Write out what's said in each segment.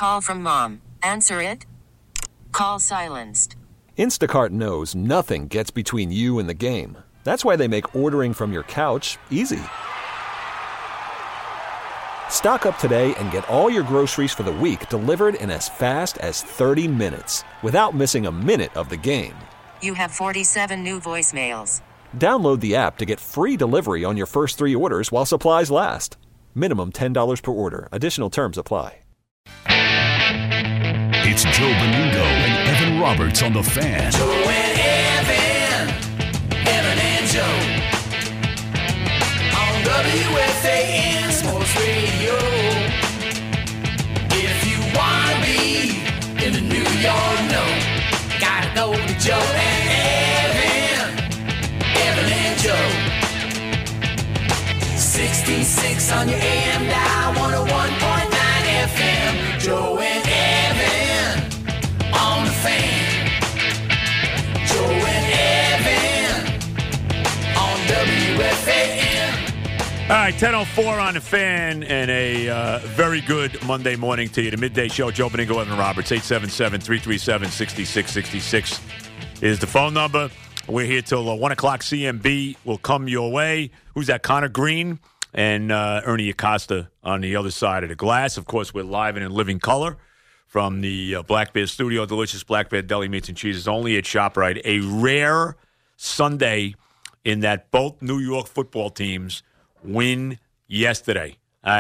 Call from mom. Answer it. Call silenced. Instacart knows nothing gets between you and the game. That's why they make ordering from your couch easy. Stock up today and get all your groceries for the week delivered in as fast as 30 minutes without missing a minute of the game. You have 47 new voicemails. Download the app to get free delivery on your first 3 orders while supplies last. Minimum $10 per order. Additional terms apply. It's Joe Beningo and Evan Roberts on The Fan. Joe and Evan, Evan and Joe. On WFAN Sports Radio. If you want to be in the New York know, gotta go to Joe and Evan, Evan and Joe. 66 on your AM dial, 101.9 FM. Joe and Evan on The Fan. Joe and Evan on WFAN. All right, 10:04 on The Fan, and a very good Monday morning to you. The midday show, Joe Beningo, Evan Roberts, 877-337-6666 is the phone number. We're here till 1 o'clock. CMB will come your way. Who's that? Connor Green and Ernie Acosta on the other side of the glass. Of course, we're live and in living color from the Black Bear Studio. Delicious Black Bear Deli Meats and Cheeses only at ShopRite. A rare Sunday in that both New York football teams win yesterday.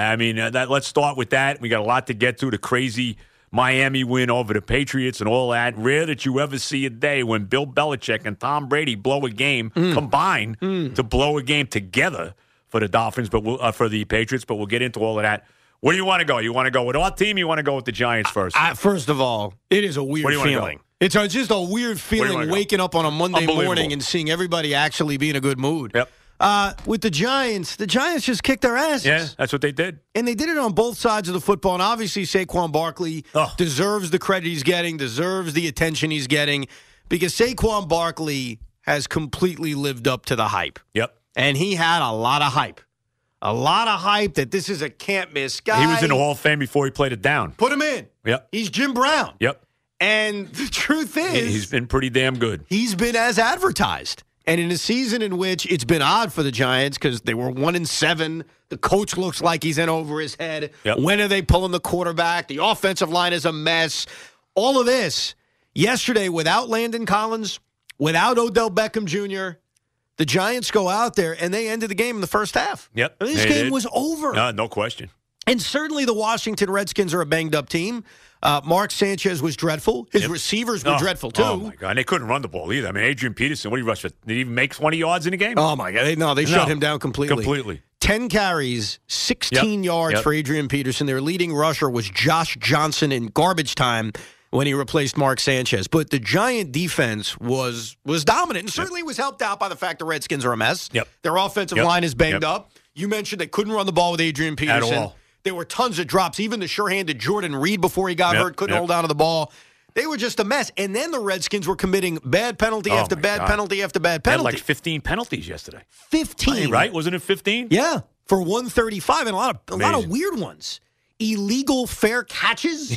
Let's start with that. We got a lot to get to. The crazy Miami win over the Patriots and all that. Rare that you ever see a day when Bill Belichick and Tom Brady blow a game, combine to blow a game together for the Dolphins, but for the Patriots. But we'll get into all of that. Where do you want to go? You want to go with our team? You want to go with the Giants first? First of all, it is a weird feeling. It's just a weird feeling waking up on a Monday morning and seeing everybody actually be in a good mood. Yep. With the Giants just kicked their asses. Yeah, that's what they did. And they did it on both sides of the football. And obviously, Saquon Barkley deserves the credit he's getting, deserves the attention he's getting, because Saquon Barkley has completely lived up to the hype. Yep. And he had a lot of hype. A lot of hype that this is a can't-miss guy. He was in the Hall of Fame before he played it down. Put him in. Yep. He's Jim Brown. Yep. And the truth is, he's been pretty damn good. He's been as advertised. And in a season in which it's been odd for the Giants because they were 1-7, the coach looks like he's in over his head. Yep. When are they pulling the quarterback? The offensive line is a mess. All of this. Yesterday, without Landon Collins, without Odell Beckham Jr., the Giants go out there and they ended the game in the first half. Yep. I mean, this game was over. No question. And certainly the Washington Redskins are a banged-up team. Mark Sanchez was dreadful. His receivers were dreadful, too. Oh, my God. And they couldn't run the ball either. I mean, Adrian Peterson, what did he rush for? Did he even make 20 yards in the game? Oh, my God. They shut him down completely. 10 carries, 16 yards for Adrian Peterson. Their leading rusher was Josh Johnson in garbage time when he replaced Mark Sanchez. But the Giant defense was dominant, and certainly was helped out by the fact the Redskins are a mess. Yep. Their offensive line is banged up. You mentioned they couldn't run the ball with Adrian Peterson. At all. There were tons of drops. Even the sure-handed Jordan Reed before he got hurt couldn't hold on to the ball. They were just a mess. And then the Redskins were committing bad penalty after bad penalty after bad penalty. They had like 15 penalties yesterday. 15. Right? Wasn't it 15? Yeah. For 135 and a lot of weird ones. Illegal fair catches.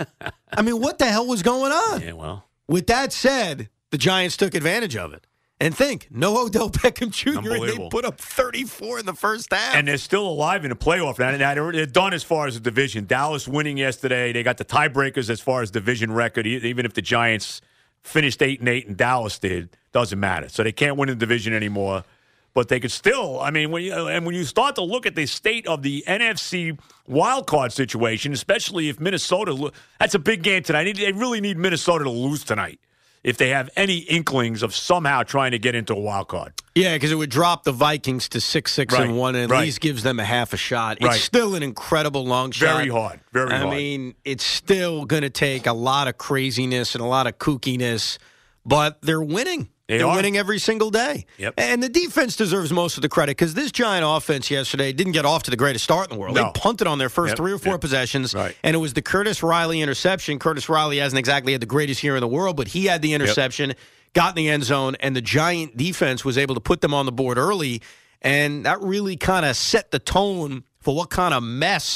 I mean, what the hell was going on? Yeah, well. With that said, the Giants took advantage of it. And think, no Odell Beckham Jr., and they put up 34 in the first half. And they're still alive in the playoff now. They're done as far as the division. Dallas winning yesterday. They got the tiebreakers as far as division record. Even if the Giants finished 8-8 and Dallas did, doesn't matter. So they can't win the division anymore. But they could still, I mean, when you start to look at the state of the NFC wildcard situation, especially if Minnesota, that's a big game tonight. They really need Minnesota to lose tonight if they have any inklings of somehow trying to get into a wild card. Yeah, because it would drop the Vikings to 6-6-1 and at least gives them a half a shot. It's still an incredible long shot. Very hard. I mean, it's still going to take a lot of craziness and a lot of kookiness, but they're winning. They're winning every single day. Yep. And the defense deserves most of the credit because this Giant offense yesterday didn't get off to the greatest start in the world. No. They punted on their first 3 or 4 possessions, and it was the Curtis Riley interception. Curtis Riley hasn't exactly had the greatest year in the world, but he had the interception, got in the end zone, and the Giant defense was able to put them on the board early, and that really kind of set the tone for what kind of mess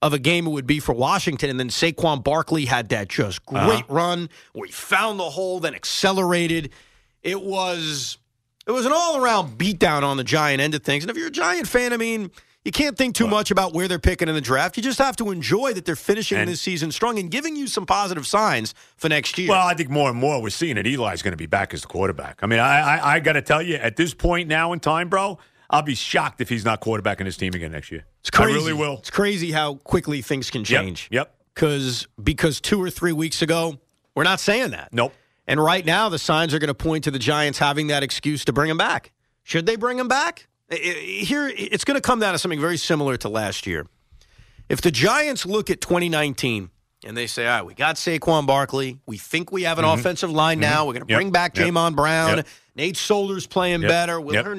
of a game it would be for Washington. And then Saquon Barkley had that just great run where he found the hole, then accelerated. It was an all-around beatdown on the Giant end of things. And if you're a Giant fan, I mean, you can't think too much about where they're picking in the draft. You just have to enjoy that they're finishing this season strong and giving you some positive signs for next year. Well, I think more and more we're seeing that Eli's going to be back as the quarterback. I mean, I got to tell you, at this point now in time, bro, I'll be shocked if he's not quarterbacking his team again next year. It's crazy. I really will. It's crazy how quickly things can change. Yep. Because 2 or 3 weeks ago, we're not saying that. Nope. And right now, the signs are going to point to the Giants having that excuse to bring him back. Should they bring him back? Here, it's going to come down to something very similar to last year. If the Giants look at 2019 and they say, all right, we got Saquon Barkley. We think we have an offensive line now. We're going to bring back Jamon Brown. Nate Solder's playing better.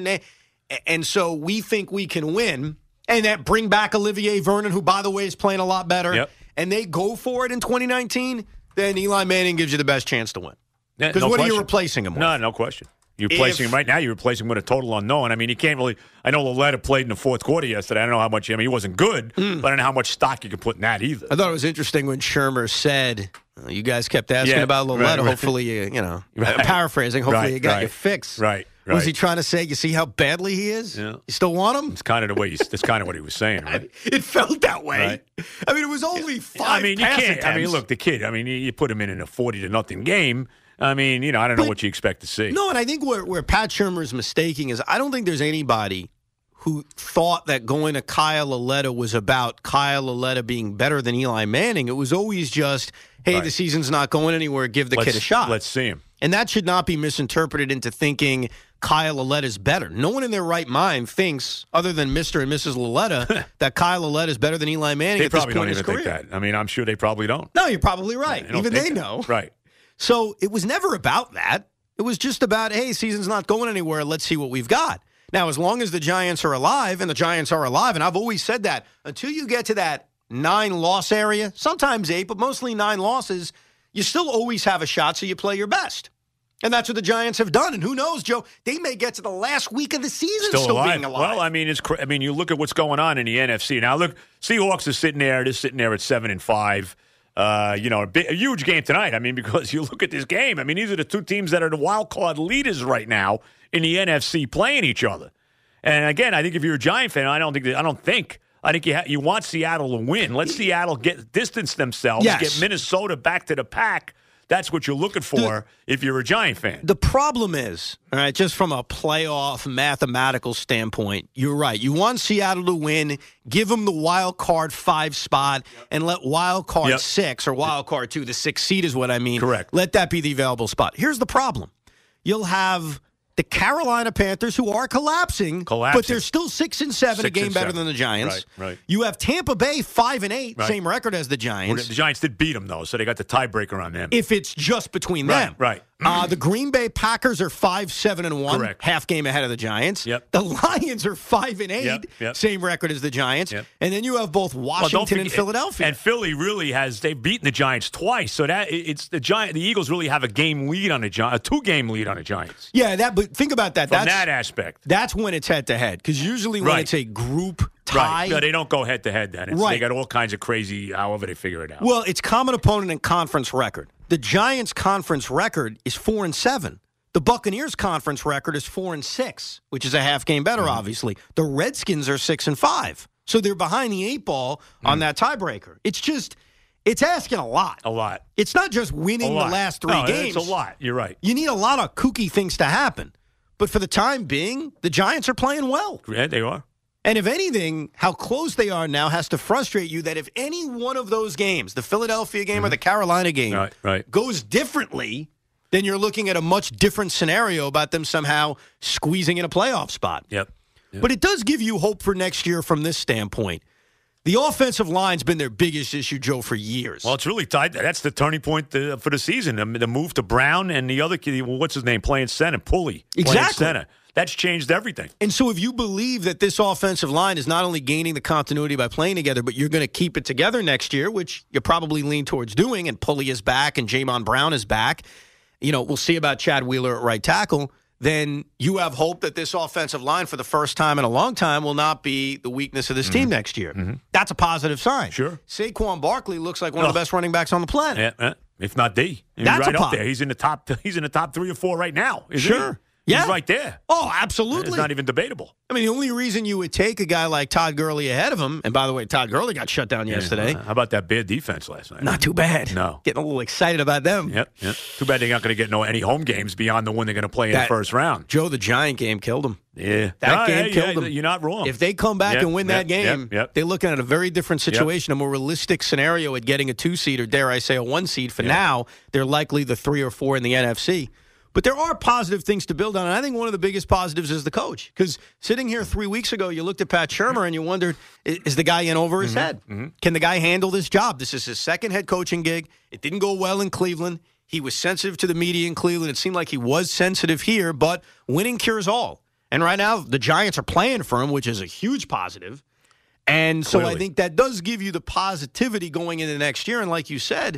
And so we think we can win. And that bring back Olivier Vernon, who, by the way, is playing a lot better. And they go for it in 2019, then Eli Manning gives you the best chance to win. Because what are you replacing him with? No question. You're replacing him right now. You're replacing him with a total unknown. I mean, you can't really. I know Lauletta played in the fourth quarter yesterday. I don't know how much. I mean, he wasn't good, but I don't know how much stock you can put in that either. I thought it was interesting when Shermer said, you guys kept asking about Lauletta. Right. Hopefully, paraphrasing. Hopefully, you got your fix. Right. Was he trying to say, you see how badly he is? Yeah. You still want him? It's kind of the way. That's kind of what he was saying. Right? It felt that way. Right. I mean, it was only 5. You can't. Attempts. I mean, look, the kid. I mean, you put him in a 40-0 game. I mean, I don't know what you expect to see. No, and I think where Pat Shermer's mistaking is I don't think there's anybody who thought that going to Kyle Lauletta was about Kyle Lauletta being better than Eli Manning. It was always just, hey, the season's not going anywhere, give the kid a shot. Let's see him. And that should not be misinterpreted into thinking Kyle Lauletta's better. No one in their right mind thinks, other than Mr. and Mrs. Lauletta, that Kyle Lauletta is better than Eli Manning at this point in his career. They probably don't even think that. I mean, I'm sure they probably don't. No, you're probably right. Even they know. Right. So it was never about that. It was just about, hey, season's not going anywhere. Let's see what we've got. Now, as long as the Giants are alive, and the Giants are alive, and I've always said that, until you get to that 9-loss area, sometimes 8, but mostly 9 losses, you still always have a shot, so you play your best. And that's what the Giants have done. And who knows, Joe, they may get to the last week of the season still being alive. Well, I mean, you look at what's going on in the NFC. Now, look, Seahawks are sitting there. They're sitting there at 7-5. A huge game tonight. I mean, because you look at this game. I mean, these are the two teams that are the wild card leaders right now in the NFC playing each other. And again, I think if you're a Giant fan, I think you want Seattle to win. Let Seattle distance themselves, get Minnesota back to the pack. That's what you're looking for if you're a Giant fan. The problem is, all right, just from a playoff mathematical standpoint, you're right. You want Seattle to win, give them the wild card 5 spot, and let wild card 6 or wild card 2, the 6th seed is what I mean. Correct. Let that be the available spot. Here's the problem. You'll have the Carolina Panthers, who are collapsing, but they're still 6-7, a game better than the Giants. Right. You have Tampa Bay 5-8, same record as the Giants. Well, the Giants did beat them, though, so they got the tiebreaker on them. If it's just between them. Right. The Green Bay Packers are 5-7-1, correct, half game ahead of the Giants. Yep. The Lions are 5-8, same record as the Giants. Yep. And then you have both Washington and Philadelphia. And Philly really they've beaten the Giants twice, so that it's the Eagles really have a game lead on the Giants, a 2-game lead on the Giants. Yeah, but think about that. From that aspect. That's when it's head-to-head, because usually when it's a group tie. Right. No, they don't go head-to-head then. They got all kinds of crazy, however they figure it out. Well, it's common opponent and conference record. The Giants' conference record is 4-7. The Buccaneers' conference record is 4-6, which is a half game better, obviously. The Redskins are 6-5. So they're behind the 8 ball on that tiebreaker. It's asking a lot. A lot. It's not just winning the last 3 games. It's a lot. You're right. You need a lot of kooky things to happen. But for the time being, the Giants are playing well. Yeah, they are. And if anything, how close they are now has to frustrate you that if any one of those games, the Philadelphia game or the Carolina game, goes differently, then you're looking at a much different scenario about them somehow squeezing in a playoff spot. Yep. But it does give you hope for next year from this standpoint. The offensive line's been their biggest issue, Joe, for years. Well, it's really tied. That's the turning point for the season. The move to Brown and the other kid, what's his name, playing center, Pulley. Exactly. Playing center. That's changed everything. And so if you believe that this offensive line is not only gaining the continuity by playing together, but you're going to keep it together next year, which you probably lean towards doing, and Pulley is back and Jamon Brown is back, we'll see about Chad Wheeler at right tackle, then you have hope that this offensive line for the first time in a long time will not be the weakness of this team next year. That's a positive sign. Sure. Saquon Barkley looks like one of the best running backs on the planet. Yeah, if not the. That's right a up there. He's in the top 3 or 4 right now. Sure. Yeah. He's right there. Oh, absolutely. It's not even debatable. I mean, the only reason you would take a guy like Todd Gurley ahead of him, and by the way, Todd Gurley got shut down yesterday. How about that bad defense last night? Not too bad. No. Getting a little excited about them. Yep. Too bad they're not going to get any home games beyond the one they're going to play in the first round. Joe, the Giant game killed him. Yeah. That game killed them. You're not wrong. If they come back and win that game, they're looking at a very different situation, a more realistic scenario at getting a 2 seed or, dare I say, a 1 seed. For now, they're likely the 3 or 4 in the NFC. But there are positive things to build on, and I think one of the biggest positives is the coach. Because sitting here 3 weeks ago, you looked at Pat Shurmur and you wondered, is the guy in over his head? Can the guy handle this job? This is his second head coaching gig. It didn't go well in Cleveland. He was sensitive to the media in Cleveland. It seemed like he was sensitive here, but winning cures all. And right now, the Giants are playing for him, which is a huge positive. And so I think that does give you the positivity going into next year. And like you said,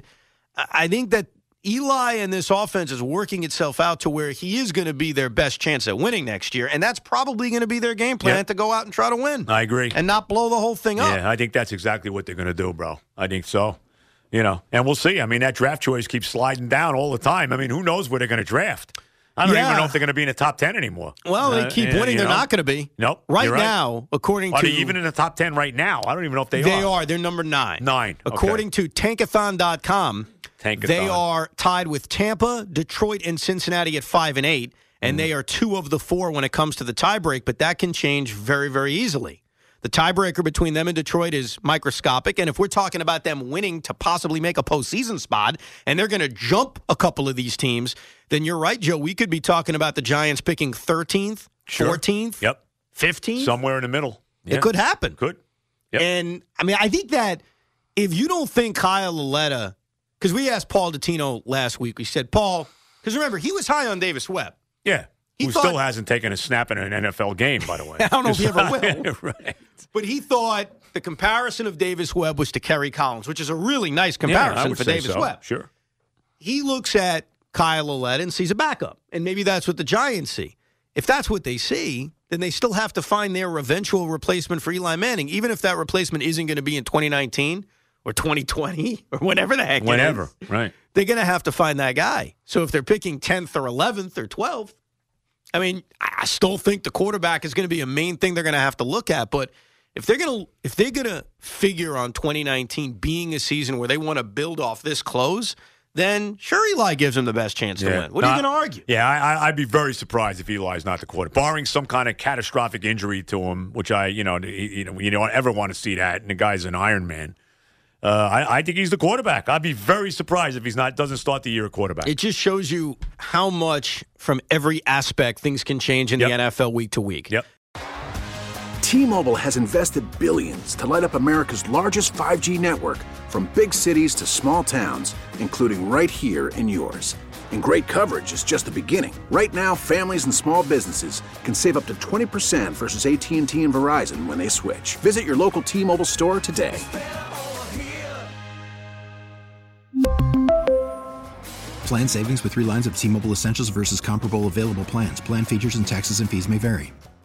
I think that Eli and this offense is working itself out to where he is going to be their best chance at winning next year, and that's probably going to be their game plan to go out and try to win. I agree. And not blow the whole thing up. Yeah, I think that's exactly what they're going to do, bro. I think so. And we'll see. I mean, that draft choice keeps sliding down all the time. I mean, who knows where they're going to draft? I don't even know if they're going to be in the top 10 anymore. Well, they keep winning. They're not going to be. Nope. Right now, according to... Are they even in the top 10 right now? I don't even know if they are. They are. They're number 9. 9. According to Tankathon.com, they are tied with Tampa, Detroit, and Cincinnati at 5 and 8, and they are 2 of the 4 when it comes to the tiebreak, but that can change very, very easily. The tiebreaker between them and Detroit is microscopic, and if we're talking about them winning to possibly make a postseason spot, and they're going to jump a couple of these teams, then you're right, Joe. We could be talking about the Giants picking 13th, 14th, 15th. Somewhere in the middle. It could happen. Could. Yep. And, I mean, I think that if you don't think Kyle Lauletta, because we asked Paul Dottino last week, we said, Paul, because remember, he was high on Davis Webb. Yeah. Who still hasn't taken a snap in an NFL game, by the way. I don't know if he ever will. Right. But he thought the comparison of Davis Webb was to Kerry Collins, which is a really nice comparison for Davis Webb. Sure. He looks at Kyle Lauletta and sees a backup, and maybe that's what the Giants see. If that's what they see, then they still have to find their eventual replacement for Eli Manning, even if that replacement isn't going to be in 2019 or 2020 or whenever the heck it is. Right. They're going to have to find that guy. So if they're picking 10th or 11th or 12th, I mean, I still think the quarterback is going to be a main thing they're going to have to look at. But if they're going to figure on 2019 being a season where they want to build off this close, then sure, Eli gives them the best chance to win. What are you going to argue? Yeah, I'd be very surprised if Eli's not the quarterback, barring some kind of catastrophic injury to him, which you don't ever want to see that. And the guy's an Iron Man. I think he's the quarterback. I'd be very surprised if doesn't start the year a quarterback. It just shows you how much from every aspect things can change in the NFL week to week. Yep. T-Mobile has invested billions to light up America's largest 5G network, from big cities to small towns, including right here in yours. And great coverage is just the beginning. Right now, families and small businesses can save up to 20% versus AT&T and Verizon when they switch. Visit your local T-Mobile store today. Plan savings with 3 lines of T-Mobile Essentials versus comparable available plans. Plan features and taxes and fees may vary.